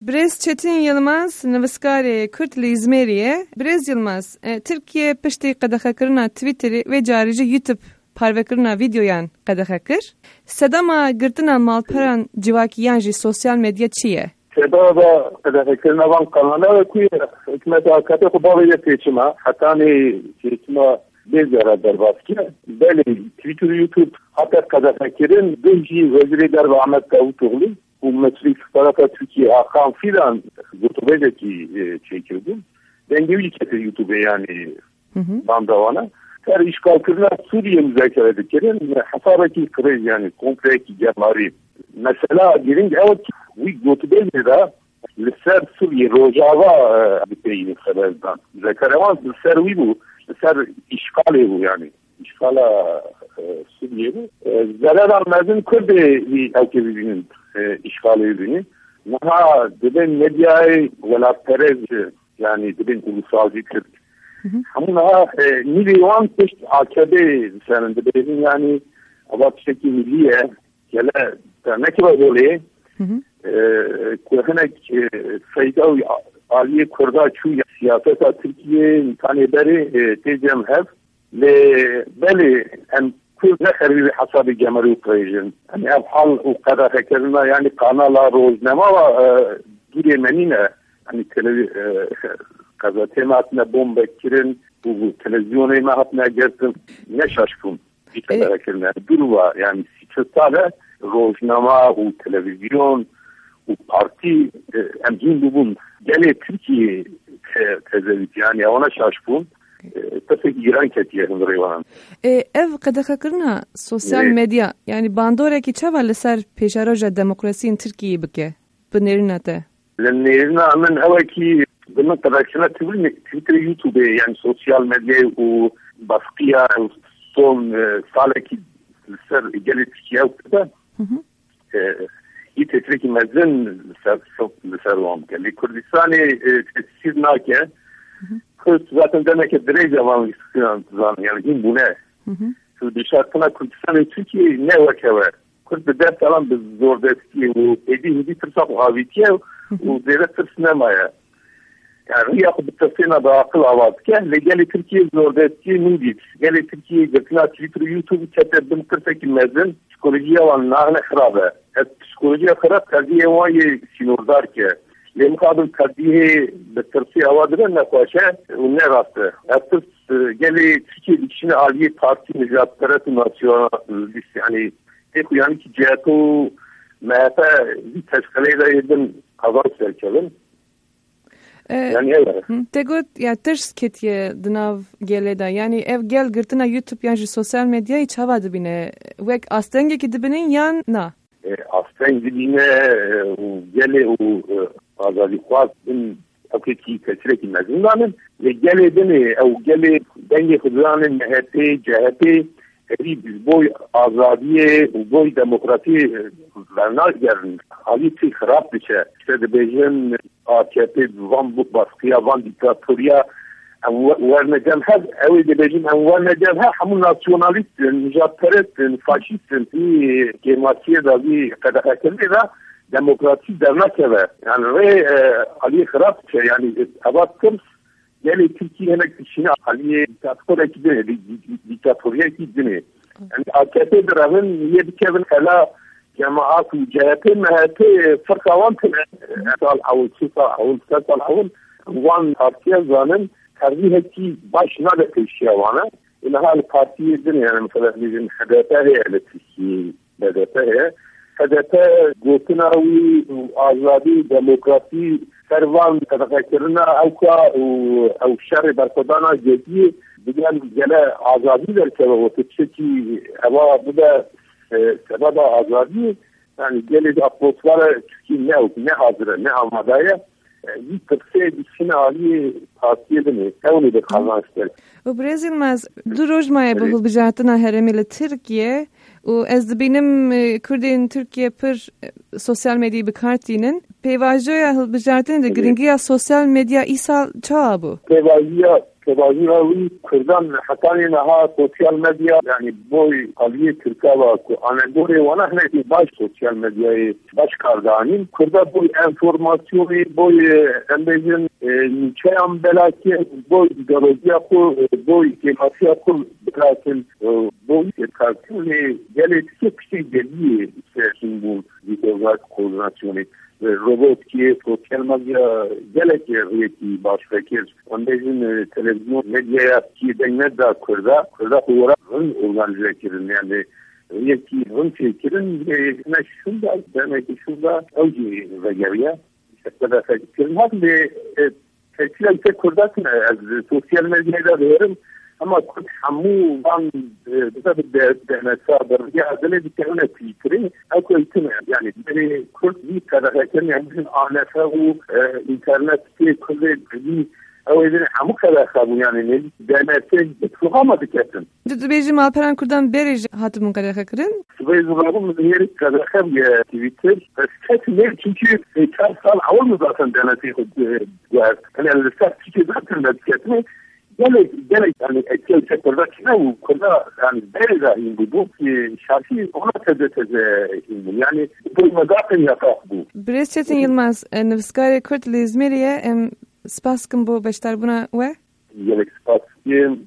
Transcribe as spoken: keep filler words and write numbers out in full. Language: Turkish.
Brez Çetin Yılmaz Navaskarê Kürt li İzmirê. Brez Yılmaz, Tirkiye piştî qedexekirina Twitterê ve carî YouTube parvekirina videoyan qedexekir. Sedema girtina malperan civakiyan jî sosyal medya çi ye? Sedema qedexekirina van kanala ku hikûmeta hakete xwe bavê pêçima hetanê pêçima bêzera derbas kir. Belê Twitter YouTube hatta qedexekirin din jî Wezîrê Derve Ahmet Davutoglu bu meselî tarafa Türkiye Hakan filan YouTube'daki çekildim. Dengevi çekti YouTube'e yani bandavana. Her işgal kırına Suriye müzakere edikerin hasaraki kriz yani kompleki gemari. Mesela girince evet bu YouTube'de de Lisser Suriye Rojava bir peyin haberden. Zekaravan Lisser bu. Lisser işgali bu yani. İşgala Suriye bu. Zarar almazın Kürt'e bir aktivinin işgal edildiğini. Naha dibin medyayı vela perez yani dibin ulusalcı Kürt. Ama naha milyon peşt A K B senin dibin yani avatıştaki milliye gele ne ki var böyle kuhenek fayda aliye kurda çu siyaseta Türkiye imkanı beri tezem hev ve beli hem كل نخر بحسب جمهور أوكرانيا يعني أفعال وقدر هكذا يعني قناة روزنامة ودوري منينة يعني كل كذا تيماتنا بوم بكرين وتلفزيوني ما هتنا جرتن نشاشكم بكذا هكذا دوروا يعني ستة روزنامة وتلفزيون وبارتي أمين بوم جالي تركيا تزوج يعني أنا شاشكم Tefek İran ketiye hınırıvan. Ev qedexekirina sosyal medya yani bandoreki çava li ser pêşaroja demokrasiyên Tirkiyeyê bike bi nêrîna te? Li nêrîna min ew ki bi min qedexekirina Twitter YouTube'ê yani sosyal medyayê û baskiya son salekî li ser gelê Tirkiye de î têtirekî mezin li ser wan bike. Lê Kurdistanê tesîr nake. Kürt zaten demek ki direkt zaman istiyor yani in bu ne? Şu dışarıdan Kürdistan'ın Türkiye ne var ki var? Kürt bir ders alan bir zor dersi o edi hedi tırsak avitiye o devlet tırsına maya. Yani riyakı bir tırsına da akıl avaz ki legeli Türkiye zor dersi nudit. Geli Türkiye gittiler Twitter YouTube çetedim kırsak imezin psikolojiye olan nahne harabe. Psikolojiye harap terdiye vayı sinordar ki. لمقابل تربيه بالترسي أوادر نقاشة ونراسة. أتص جالي تركيا دكشين عالية بارتي نجات ترات ناسيونال يعني تكو يعني كي جاتو ما تا تشكيلة ده يدن قضاء سركلن. Yani evet. Tegot ya ters ketiye dinav geleda yani ev gel gırtına YouTube yani sosyal medya hiç havadı bine. Vek astenge ki dibinin yan na. Astenge dibine gele o azali khwaz din hakiki kesreki mezunanın ve gele dene o gele denge khudranın mehete cehete eri biz boy azadiye boy demokrasi vernar yerin haliti kharab biçe işte de bejin A K P van bu baskıya van diktatoriya ورنجم هذا أول بيجين ورنجم هذا هم ناسيوناليست مجابرت فاشيست في كماسية ذي قد أكلنا ديمقراطي درناكبه يعني رأي عليه خراب يعني أبغى كمس يعني تركيا هناك شيء عليه ديكتاتورية كده ديكتاتورية كده يعني أكيد درهم يبكون على جماعات وجهات ما هي فرق وان أصل أو سلطة أو سلطة أو وان أركيا زمن ترجيح كي باش نادر كيشيوانا إن هذا البارتي الدنيا يعني مثلا نجم حدثها هي التي بدأتها حدثها جوتناوي وآزادي ديمقراطي سروان تذكرنا أو كا أو شر بركضانا جدي بجان جلا آزادي ذلك وتشكي هوا بدا سبب آزادي يعني جلد أطلسوار تشكي نه نه حاضر نه آمادية bir kırkse dişine Ali tavsiye mi? Öyle bir kazanç der. O Brezilmaz durojmaya bu hılbijatına heremeli Türkiye o ez benim Kurdin Türkiye per sosyal medya bir kartinin peyvajya hılbijatını da gringiya sosyal medya isal çağı bu. Peyvajya شبازی راوی کردان حتانی نها سوشیال مدیا یعنی بوی قضیه ترکاوا که آنگوری وانا هنگی باش سوشیال مدیای باش کردانیم کرده بوی انفورماسیونی بوی اندیزن نیچه هم بلاکن بوی دروزی اکو بوی کماسی اکو بلاکن بوی کارتونی گلی تیکه پشتی گلیه سرشن بود ویدیوگات کوردناسیونی robot ki sosyal medya geleki riyeti baş fikir. Ondayın televizyon medyaya ki denme da kurda kurda olarak organize kirin yani riyeti hın fikirin ne şunda demek ki şunda avcı vegeriya şekilde fikirin hem de fikirler ki kurda sosyal medyada verim ama kurt hamu van da da mesela derya adını dikene fikri ako için yani beni kurt bir kadar yani bizim anasa o internet ki kurdu bir o yüzden hamu kadar hamu yani ne denese tutamadı kesin. Dubeyci Malperan kurdan beri hatumun kadar hakırın. Dubeyci Malperan yeri kadar ham ya Twitter. Kesin çünkü kaç sal avul zaten denese ya yani lisans çünkü zaten kesin Gerek, gerek yani etkili sektörde ne kadar yani beri dahi bu ki şarkı ona teze teze yani bu zaten yasak bu. Brez Çetin Yılmaz, nivskari Kürt li İzmir'e spas kim bu beşler buna ve? Gerek spas kim